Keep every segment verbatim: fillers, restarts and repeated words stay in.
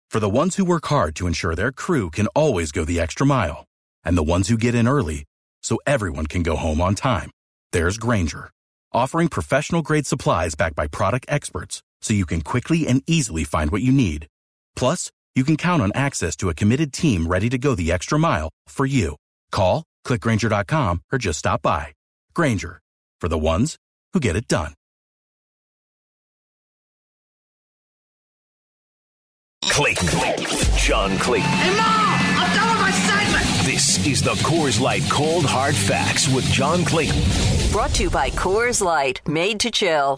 For the ones who work hard to ensure their crew can always go the extra mile, and the ones who get in early so everyone can go home on time, there's Grainger, offering professional-grade supplies backed by product experts so you can quickly and easily find what you need. Plus, you can count on access to a committed team ready to go the extra mile for you. Call, click Grainger dot com, or just stop by. Grainger, for the ones who get it done. Clayton. John Clayton. Hey, Mom! I'm done with my segment! This is the Coors Light Cold Hard Facts with John Clayton. Brought to you by Coors Light, made to chill.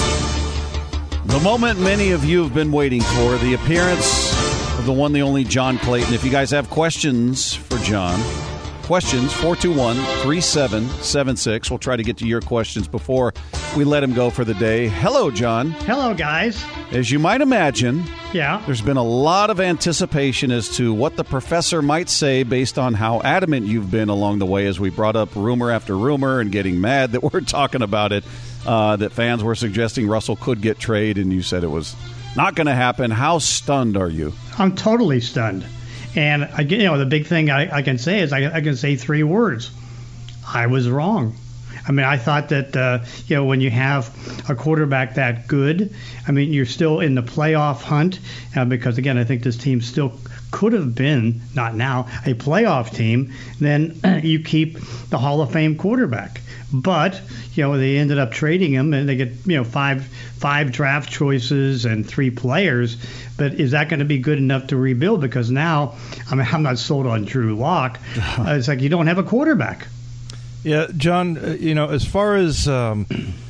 The moment many of you have been waiting for, the appearance of the one, the only John Clayton. If you guys have questions for John, questions, four two one, three seven seven six. We'll try to get to your questions before we let him go for the day. Hello, John. Hello, guys. As you might imagine, yeah, there's been a lot of anticipation as to what the professor might say based on how adamant you've been along the way as we brought up rumor after rumor and getting mad that we're talking about it, uh, that fans were suggesting Russell could get traded, and you said it was not going to happen. How stunned are you? I'm totally stunned. And, I, you know, the big thing I, I can say is I, I can say three words. I was wrong. I mean, I thought that, uh, you know, when you have a quarterback that good, I mean, you're still in the playoff hunt uh, because, again, I think this team still could have been, not now, a playoff team. Then uh, you keep the Hall of Fame quarterback. But, you know, they ended up trading him, and they get, you know, five five draft choices and three players. But is that going to be good enough to rebuild? Because now, I mean, I'm not sold on Drew Lock. Uh, it's like you don't have a quarterback. Yeah, John, uh, you know, as far as um,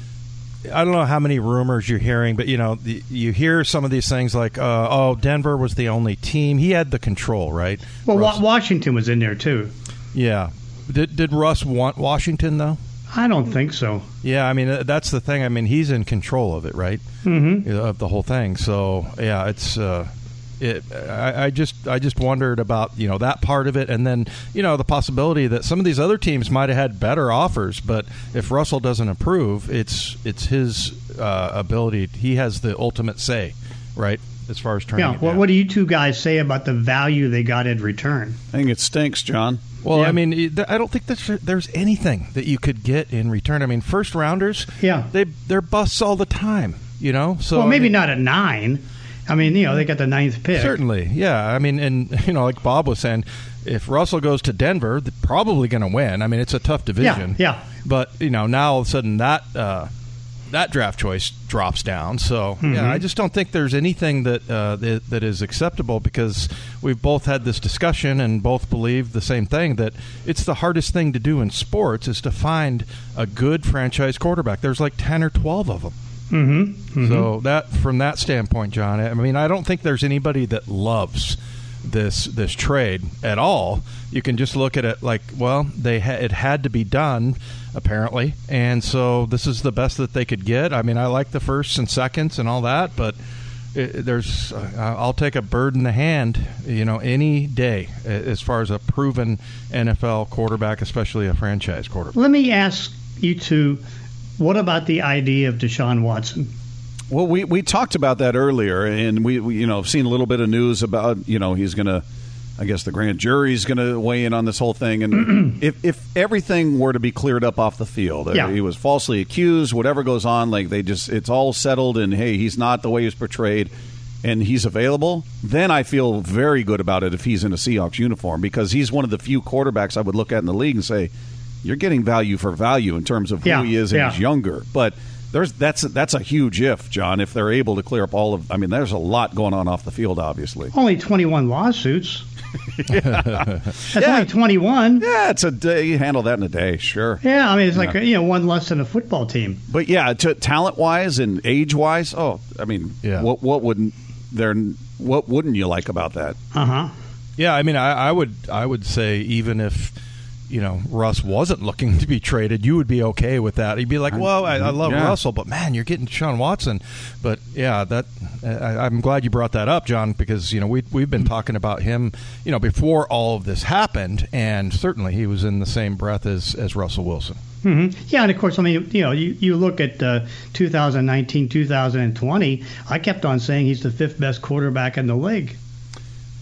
I don't know how many rumors you're hearing, but, you know, the, you hear some of these things like, uh, oh, Denver was the only team. He had the control, right? Well, Wa- Washington was in there, too. Yeah. Did, did Russ want Washington, though? I don't think so. Yeah, I mean, that's the thing. I mean, he's in control of it, right? Mm-hmm. Of the whole thing. So, yeah, it's uh, it. I, I just I just wondered about, you know, that part of it, and then, you know, the possibility that some of these other teams might have had better offers, but if Russell doesn't approve, it's it's his uh, ability. He has the ultimate say, right? As far as turning yeah. it Well, down. what do you two guys say about the value they got in return? I think it stinks, John. Well, yeah. I mean, I don't think there's, there's anything that you could get in return. I mean, first rounders, yeah, they they're busts all the time, you know. So well, maybe I mean, not at nine. I mean, you know, they got the ninth pick. Certainly, yeah. I mean, and you know, like Bob was saying, if Russell goes to Denver, they're probably going to win. I mean, it's a tough division. Yeah, yeah. But you know, now all of a sudden that uh, that draft choice drops down. So mm-hmm. yeah, I just don't think there's anything that, uh, that that is acceptable, because we've both had this discussion and both believe the same thing, that it's the hardest thing to do in sports is to find a good franchise quarterback. There's like ten or twelve of them. Mm-hmm. Mm-hmm. So that, from that standpoint, John, I mean, I don't think there's anybody that loves this this trade at all. You can just look at it like, well, they ha- it had to be done, apparently, and so this is the best that they could get. I mean, I like the firsts and seconds and all that, but it, there's uh, I'll take a bird in the hand, you know, any day as far as a proven N F L quarterback, especially a franchise quarterback. Let me ask you two, what about the idea of Deshaun Watson? Well, we, we talked about that earlier, and we, we you know have seen a little bit of news about, you know, he's going to, I guess the grand jury's going to weigh in on this whole thing, and if if everything were to be cleared up off the field, yeah. he was falsely accused, whatever goes on, like they just it's all settled, and hey, he's not the way he's portrayed, and he's available, then I feel very good about it if he's in a Seahawks uniform, because he's one of the few quarterbacks I would look at in the league and say, you're getting value for value in terms of who yeah. he is, and yeah. he's younger, but. There's that's that's a huge if, John. If they're able to clear up all of, I mean, there's a lot going on off the field, obviously. Only twenty-one lawsuits. yeah. That's yeah. only twenty-one. Yeah, it's a day. You handle that in a day, sure. Yeah, I mean, it's like yeah. you know, one less than a football team. But yeah, to, talent-wise and age-wise, oh, I mean, yeah. what what wouldn't there? What wouldn't you like about that? Uh huh. Yeah, I mean, I, I would I would say even if, you know, Russ wasn't looking to be traded, you would be okay with that. You'd be like, well, I, I love yeah. Russell, but, man, you're getting Deshaun Watson. But, yeah, that I, I'm glad you brought that up, John, because, you know, we, we've been talking about him, you know, before all of this happened, and certainly he was in the same breath as, as Russell Wilson. Mm-hmm. Yeah, and, of course, I mean, you know, you, you look at uh, two thousand nineteen, two thousand twenty, I kept on saying he's the fifth best quarterback in the league.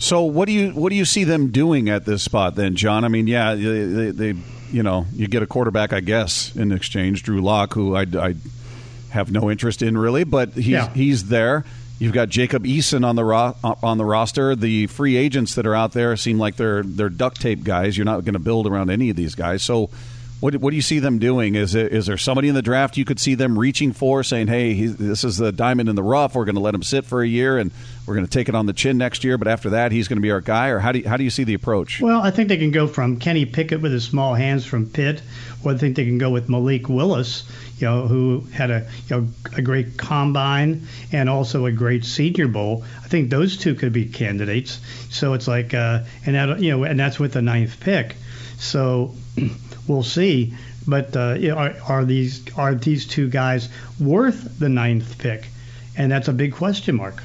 So what do you what do you see them doing at this spot then, John? I mean, yeah, they, they, they you know you get a quarterback, I guess, in exchange, Drew Lock, who I, I have no interest in really, but he's yeah. he's there. You've got Jacob Eason on the ro- on the roster. The free agents that are out there seem like they're they're duct tape guys. You're not going to build around any of these guys. So, what what do you see them doing? Is it, is there somebody in the draft you could see them reaching for, saying, "Hey, he, this is the diamond in the rough. We're going to let him sit for a year, and we're going to take it on the chin next year. But after that, he's going to be our guy." Or how do you, how do you see the approach? Well, I think they can go from Kenny Pickett with his small hands from Pitt, or I think they can go with Malik Willis, you know, who had a you know a great combine and also a great Senior Bowl. I think those two could be candidates. So it's like, uh, and that you know, and that's with the ninth pick. So we'll see. But uh, you know, are, are these are these two guys worth the ninth pick? And that's a big question mark.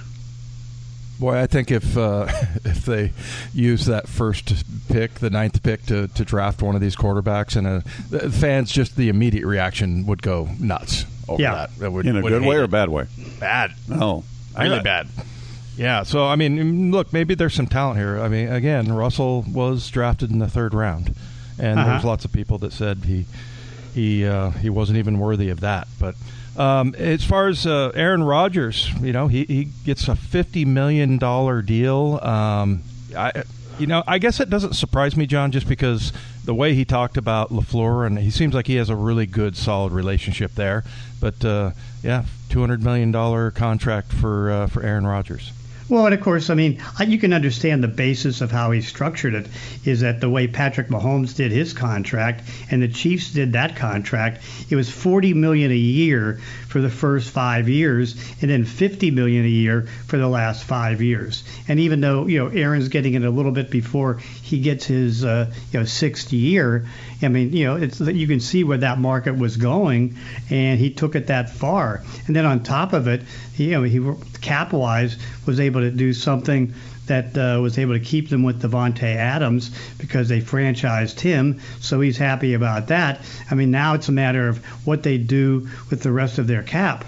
Boy, I think if uh, if they use that first pick, the ninth pick, to, to draft one of these quarterbacks, and uh, the fans, just the immediate reaction would go nuts over yeah. that. That would, in a would good way it. or a bad way? Bad. Oh, really bad. Yeah. So I mean, look, maybe there's some talent here. I mean, again, Russell was drafted in the third round, and uh-huh. there's lots of people that said he he uh, he wasn't even worthy of that, but. Um, as far as uh, Aaron Rodgers, you know, he, he gets a fifty million dollars deal. Um, I, you know, I guess it doesn't surprise me, John, just because the way he talked about LaFleur, and he seems like he has a really good, solid relationship there. But, uh, yeah, two hundred million dollars contract for uh, for Aaron Rodgers. Well, and of course, I mean, you can understand the basis of how he structured it is that the way Patrick Mahomes did his contract and the Chiefs did that contract, it was forty million dollars a year for the first five years and then fifty million dollars a year for the last five years. And even though, you know, Aaron's getting it a little bit before he gets his, uh, you know, sixth year, I mean, you know, it's you can see where that market was going, and he took it that far. And then on top of it, he, you know, he cap-wise was able to do something that uh, was able to keep them with Devontae Adams because they franchised him, so he's happy about that. I mean, now it's a matter of what they do with the rest of their cap.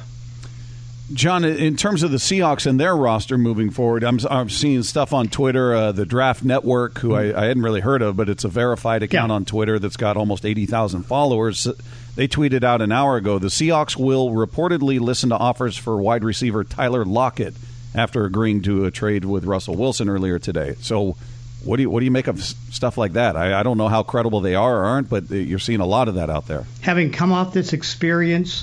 John, in terms of the Seahawks and their roster moving forward, I'm, I'm seeing stuff on Twitter, uh, the Draft Network, who I, I hadn't really heard of, but it's a verified account yeah. on Twitter that's got almost eighty thousand followers. They tweeted out an hour ago, the Seahawks will reportedly listen to offers for wide receiver Tyler Lockett after agreeing to a trade with Russell Wilson earlier today. So what do you what do you make of stuff like that? I, I don't know how credible they are or aren't, but you're seeing a lot of that out there. Having come off this experience,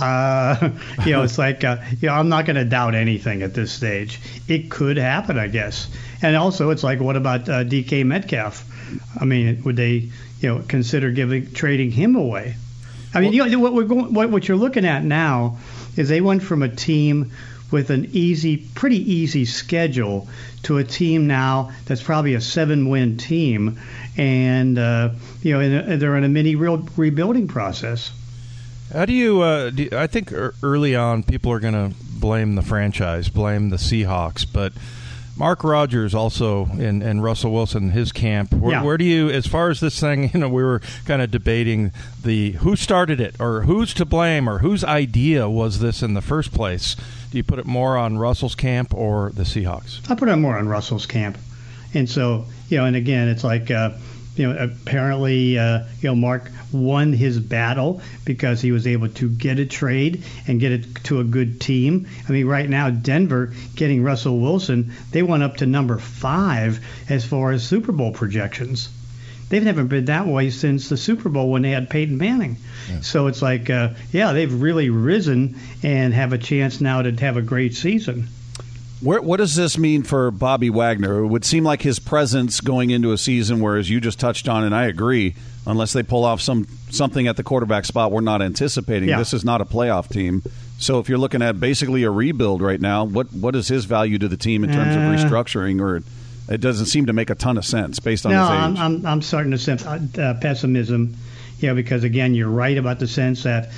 uh, you know, it's like, uh, you know, I'm not going to doubt anything at this stage. It could happen, I guess. And also, it's like, what about uh, D K Metcalf? I mean, would they, you know, consider giving trading him away? I mean, well, you know, what we're going, what, what you're looking at now is they went from a team with an easy, pretty easy schedule to a team now that's probably a seven-win team, and uh, you know, in a, they're in a mini real rebuilding process. How do you? Uh, do, I think early on people are going to blame the franchise, blame the Seahawks, but Mark Rodgers also and, and Russell Wilson, his camp. Where, yeah. where do you, as far as this thing, you know, we were kind of debating the who started it or who's to blame or whose idea was this in the first place. Do you put it more on Russell's camp or the Seahawks? I put it more on Russell's camp. And so, you know, and again, it's like, uh, you know, apparently, uh, you know, Mark won his battle because he was able to get a trade and get it to a good team. I mean, right now, Denver getting Russell Wilson, they went up to number five as far as Super Bowl projections. They've never been that way since the Super Bowl when they had Peyton Manning. Yeah. So it's like, uh, yeah, they've really risen and have a chance now to have a great season. Where, what does this mean for Bobby Wagner? It would seem like his presence going into a season where, as you just touched on, and I agree, unless they pull off some something at the quarterback spot we're not anticipating, yeah. this is not a playoff team. So if you're looking at basically a rebuild right now, what what is his value to the team in terms uh, of restructuring? Or it doesn't seem to make a ton of sense based on no, his age. I'm, I'm, I'm starting to sense uh, pessimism, you know, because, again, you're right about the sense that,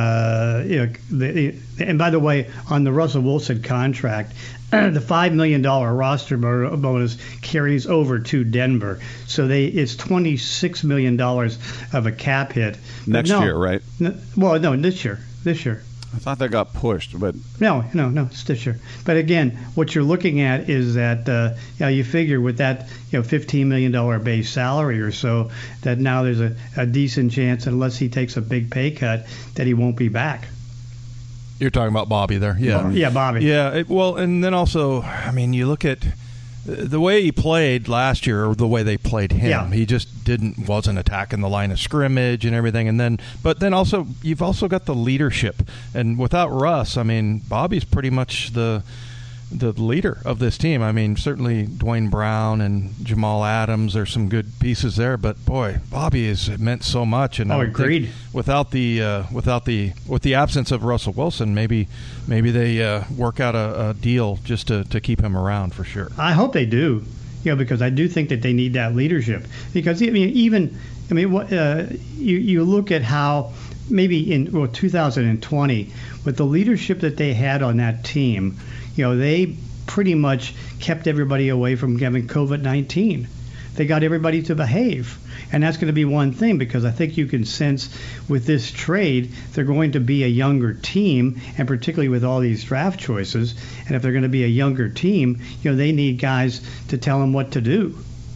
uh, you know, the, and by the way, on the Russell Wilson contract, the five million dollars roster bonus carries over to Denver. So they it's twenty-six million dollars of a cap hit. Next no, year, right? No, well, no, this year. This year. I thought that got pushed, but No, no, no, Stitcher. But again, what you're looking at is that uh, you know, you figure with that you know fifteen million dollars base salary or so, that now there's a, a decent chance, unless he takes a big pay cut, that he won't be back. You're talking about Bobby there, yeah, yeah, Bobby. Yeah, it, well, and then also, I mean, you look at the way he played last year, or the way they played him. Yeah. He just didn't wasn't attacking the line of scrimmage and everything. And then, but then also, you've also got the leadership. And without Russ, I mean, Bobby's pretty much the the leader of this team. I mean, certainly Dwayne Brown and Jamal Adams are some good pieces there, but boy, Bobby has meant so much. And Oh, I agreed. think without the uh, without the with the absence of Russell Wilson, maybe maybe they uh, work out a, a deal just to, to keep him around for sure. I hope they do, you know, because I do think that they need that leadership. Because I mean, even I mean, what uh, you you look at how maybe in well two thousand twenty with the leadership that they had on that team, you know, they pretty much kept everybody away from having COVID nineteen. They got everybody to behave. And that's going to be one thing, because I think you can sense with this trade, they're going to be a younger team, and particularly with all these draft choices. And if they're going to be a younger team, you know, they need guys to tell them what to do.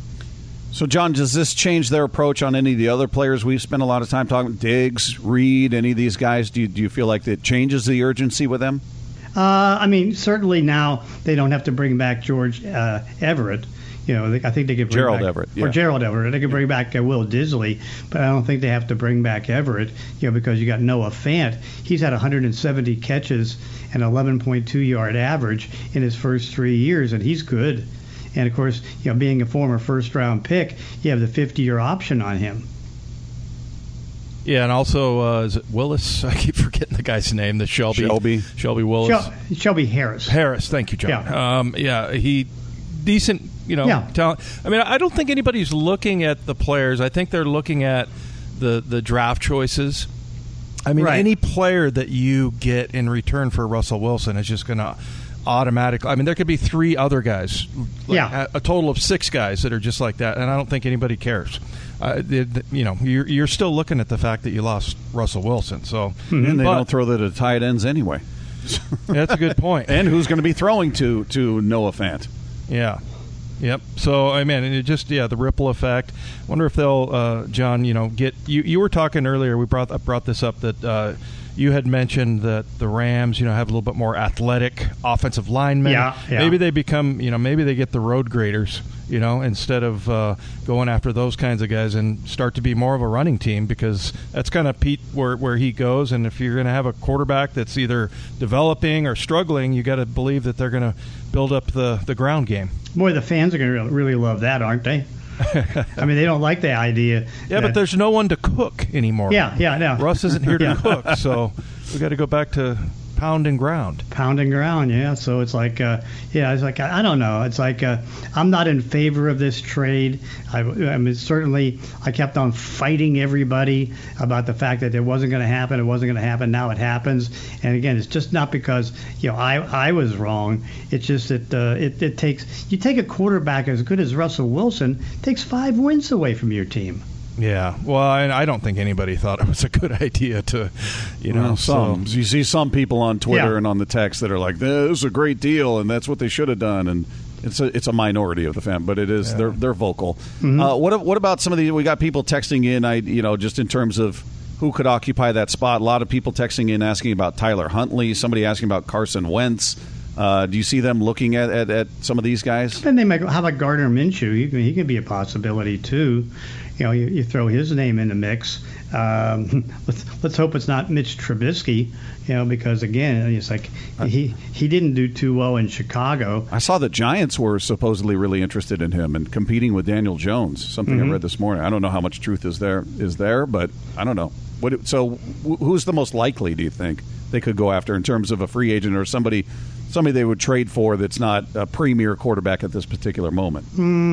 So, John, does this change their approach on any of the other players we've spent a lot of time talking? Diggs, Reed, any of these guys? Do you, do you feel like it changes the urgency with them? Uh, I mean, certainly now they don't have to bring back George uh, Everett. You know, they, I think they could bring Gerald back, Everett, yeah. or Gerald Everett. They could bring back uh, Will Disley, but I don't think they have to bring back Everett. You know, because you got Noah Fant. He's had one hundred seventy catches and eleven point two yard average in his first three years, and he's good. And of course, you know, being a former first round pick, you have the fifty year option on him. Yeah, and also, uh, is it Willis? I keep forgetting the guy's name. The Shelby. Shelby. Shelby Willis. Shel- Shelby Harris. Harris. Thank you, John. Yeah. Um, yeah, he decent. You know, Yeah. talent. I mean, I don't think anybody's looking at the players. I think they're looking at the the draft choices. I mean, Right. any player that you get in return for Russell Wilson is just going to automatically. I mean, there could be three other guys. Like Yeah. a, a total of six guys that are just like that, and I don't think anybody cares. Uh, the, the, you know, you're you're still looking at the fact that you lost Russell Wilson. So, And they but- don't throw that at tight ends anyway. That's a good point. And who's going to be throwing to, to Noah Fant? Yeah. Yep. So I mean, it just yeah, the ripple effect. Wonder if they'll, uh, John, you know, get you. You were talking earlier. We brought I brought this up that uh, you had mentioned that the Rams, you know, have a little bit more athletic offensive linemen. Yeah, yeah. Maybe they become, you know, maybe they get the road graders, you know, instead of uh, going after those kinds of guys and start to be more of a running team, because that's kind of Pete where where he goes. And if you're going to have a quarterback that's either developing or struggling, you got to believe that they're going to build up the the ground game. Boy, the fans are going to really love that, aren't they? I mean, they don't like the idea. Yeah, that, but there's no one to cook anymore. Yeah, yeah, no. Russ isn't here to Yeah. cook, so we got to go back to pound and ground. Pounding ground, yeah. So it's like, uh, yeah, it's like I, I don't know. It's like uh, I'm not in favor of this trade. I, I mean, certainly I kept on fighting everybody about the fact that it wasn't going to happen. It wasn't going to happen. Now it happens. And again, it's just not because you know I I was wrong. It's just that uh, it it takes you take a quarterback as good as Russell Wilson, it takes five wins away from your team. Yeah, well, and I don't think anybody thought it was a good idea to, you know, Well, some. so- You see some people on Twitter Yeah. and on the text that are like, "This is a great deal, and that's what they should have done." And it's a it's a minority of the fan, but it is Yeah. they're they're vocal. Mm-hmm. Uh, what what about some of the? We got people texting in. I you know just in terms of who could occupy that spot. A lot of people texting in asking about Tyler Huntley. Somebody asking about Carson Wentz. Uh, do you see them looking at, at, at some of these guys? And they make, how about Gardner Minshew? He can, he can be a possibility too. You know, you, you throw his name in the mix. Um, let's let's hope it's not Mitch Trubisky. You know, because again, it's like he he didn't do too well in Chicago. I saw the Giants were supposedly really interested in him and competing with Daniel Jones. Something Mm-hmm. I read this morning. I don't know how much truth is there is there, but I don't know. What, so, wh- who's the most likely? Do you think they could go after in terms of a free agent or somebody somebody they would trade for that's not a premier quarterback at this particular moment?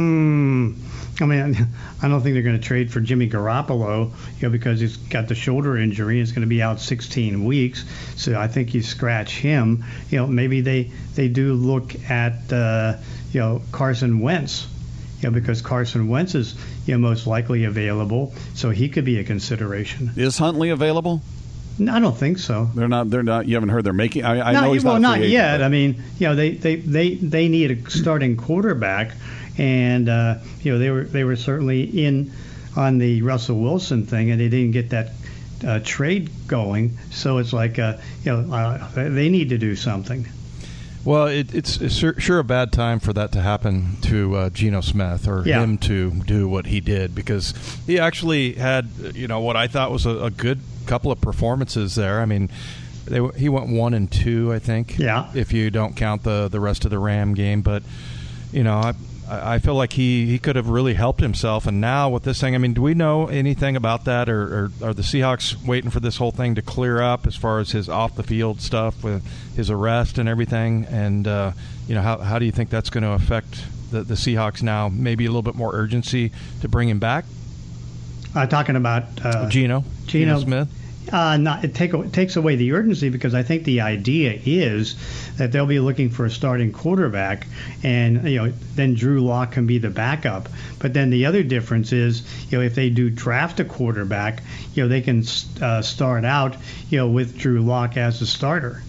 Hmm. I mean, I don't think they're going to trade for Jimmy Garoppolo, you know, because he's got the shoulder injury. He's going to be out sixteen weeks. So I think you scratch him. You know, maybe they they do look at uh, you know Carson Wentz. You know, because Carson Wentz is you know most likely available, so he could be a consideration. Is Huntley available? I don't think so. They're not. They're not. You haven't heard they're making. I, I not, know he's well, not. not agent, yet. but. I mean, you know, they, they, they, they need a starting quarterback, and uh, you know they were they were certainly in on the Russell Wilson thing, and they didn't get that uh, trade going. So it's like, uh, you know, uh, they need to do something. Well, it, it's, it's sure, sure a bad time for that to happen to uh, Geno Smith or yeah. him to do what he did, because he actually had, you know, what I thought was a, a good couple of performances there. I mean, they, he went one and two, I think. Yeah. If you don't count the the rest of the Ram game, but you know, I I feel like he, he could have really helped himself. And now with this thing, I mean, do we know anything about that, or, or are the Seahawks waiting for this whole thing to clear up as far as his off the field stuff with his arrest and everything? And uh, you know, how how do you think that's going to affect the, the Seahawks now? Maybe a little bit more urgency to bring him back. Uh, talking about uh, Geno, Geno Smith. Uh, not it, take, it takes away the urgency, because I think the idea is that they'll be looking for a starting quarterback, and you know then Drew Lock can be the backup. But then the other difference is, you know, if they do draft a quarterback, you know they can uh, start out, you know, with Drew Lock as the starter.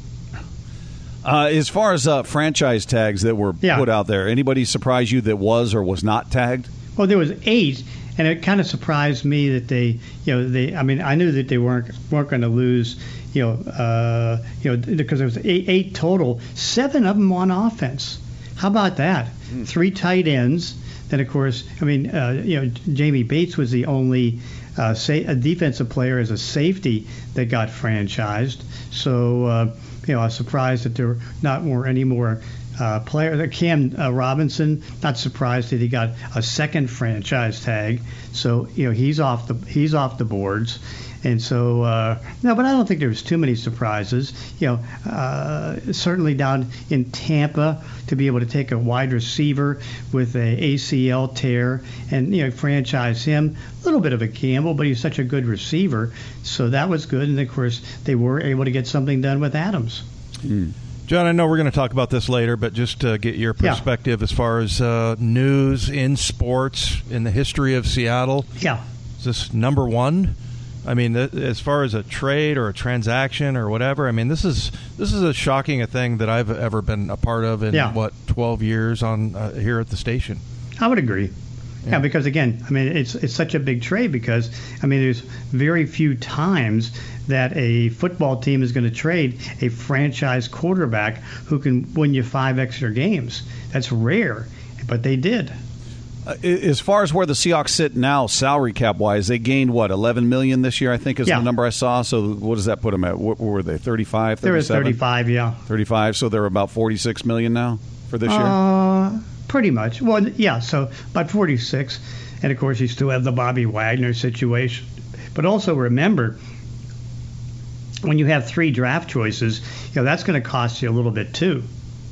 Uh, as far as uh, franchise tags that were yeah. put out there, anybody surprise you that was or was not tagged? Well, there was eight. And it kind of surprised me that they, you know, they. I mean, I knew that they weren't weren't going to lose, you know, uh, you know, because there was eight, eight total, seven of them on offense. How about that? Mm. Three tight ends. Then, of course, I mean, uh, you know, Jamie Bates was the only uh, say a defensive player as a safety that got franchised. So, uh, you know, I was surprised that there not were any more. Uh, player Cam uh, Robinson, not surprised that he got a second franchise tag, so you know he's off the he's off the boards, and so uh, no, but I don't think there was too many surprises. You know, uh, certainly down in Tampa to be able to take a wide receiver with a A C L tear and you know franchise him, a little bit of a gamble, but he's such a good receiver, so that was good, and of course they were able to get something done with Adams. Mm. John, I know we're going to talk about this later, but just to get your perspective yeah. as far as uh, news in sports in the history of Seattle. Yeah. Is this number one? I mean, th- as far as a trade or a transaction or whatever, I mean, this is this is a shocking a thing that I've ever been a part of in, yeah. what, twelve years on uh, here at the station. I would agree. Yeah. yeah, because again, I mean, it's it's such a big trade because, I mean, there's very few times that a football team is going to trade a franchise quarterback who can win you five extra games. That's rare, but they did. Uh, as far as where the Seahawks sit now, salary cap wise, they gained what eleven million this year, I think, is yeah. the number I saw. So what does that put them at? What were they? thirty-five, thirty-seven? They were thirty-five, yeah. thirty-five. So they're about forty-six million now for this year. Uh, pretty much. Well, yeah. So about forty-six, and of course you still have the Bobby Wagner situation. But also remember, when you have three draft choices, you know that's going to cost you a little bit too.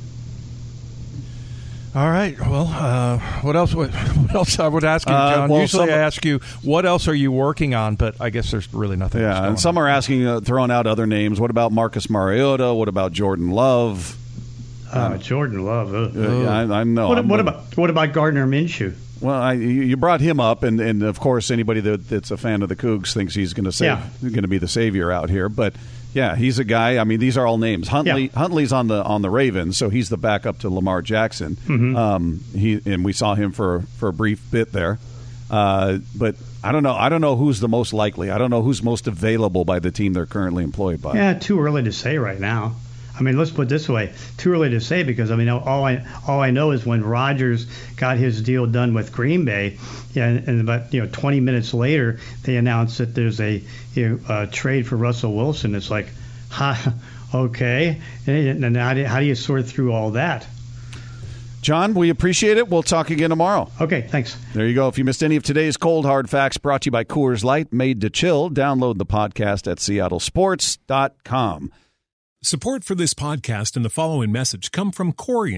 All right. Well, uh, what else? What, what else I would ask you, John? Uh, well, Usually, some, I ask you, what else are you working on? But I guess there's really nothing. Yeah, else going and some on. are asking, uh, throwing out other names. What about Marcus Mariota? What about Jordan Love? Uh, uh, Jordan Love. Uh, yeah, I, I know. What, what about what about Gardner Minshew? Well, I, you brought him up, and, and of course, anybody that, that's a fan of the Cougs thinks he's going to save, yeah. going to be the savior out here. But yeah, he's a guy. I mean, these are all names. Huntley, yeah. Huntley's on the on the Ravens, so he's the backup to Lamar Jackson. Mm-hmm. Um, he and we saw him for for a brief bit there. Uh, but I don't know. I don't know who's the most likely. I don't know who's most available by the team they're currently employed by. Yeah, too early to say right now. I mean, let's put it this way: too early to say because I mean, all I all I know is when Rodgers got his deal done with Green Bay, yeah, and, and about you know twenty minutes later they announced that there's a you know, uh, trade for Russell Wilson. It's like, ha, okay, and, and how, do, how do you sort through all that? John, we appreciate it. We'll talk again tomorrow. Okay, thanks. There you go. If you missed any of today's Cold Hard Facts, brought to you by Coors Light, made to chill, download the podcast at seattle sports dot com. Support for this podcast and the following message come from Corient.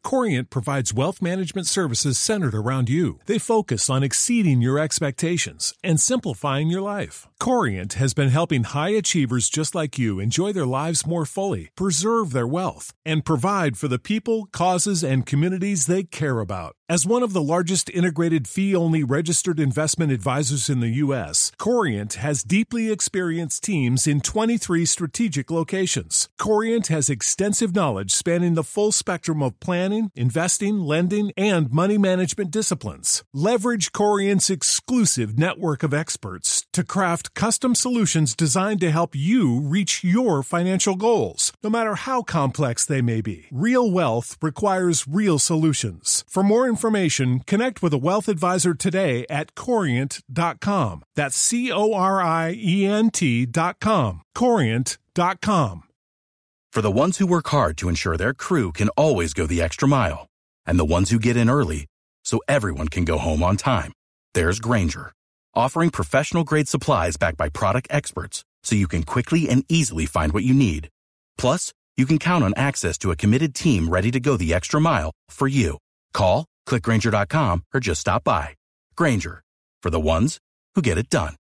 Corient provides wealth management services centered around you. They focus on exceeding your expectations and simplifying your life. Corient has been helping high achievers just like you enjoy their lives more fully, preserve their wealth, and provide for the people, causes, and communities they care about. As one of the largest integrated fee-only registered investment advisors in the U S, Corient has deeply experienced teams in twenty-three strategic locations. Corient has extensive knowledge spanning the full spectrum of planning, investing, lending, and money management disciplines. Leverage Corient's exclusive network of experts to craft custom solutions designed to help you reach your financial goals, no matter how complex they may be. Real wealth requires real solutions. For more information, connect with a wealth advisor today at corient dot com. That's C O R I E N T dot com. corient dot com. For the ones who work hard to ensure their crew can always go the extra mile, and the ones who get in early so everyone can go home on time, there's Grainger, offering professional-grade supplies backed by product experts so you can quickly and easily find what you need. Plus, you can count on access to a committed team ready to go the extra mile for you. Call, click Grainger dot com, or just stop by. Grainger, for the ones who get it done.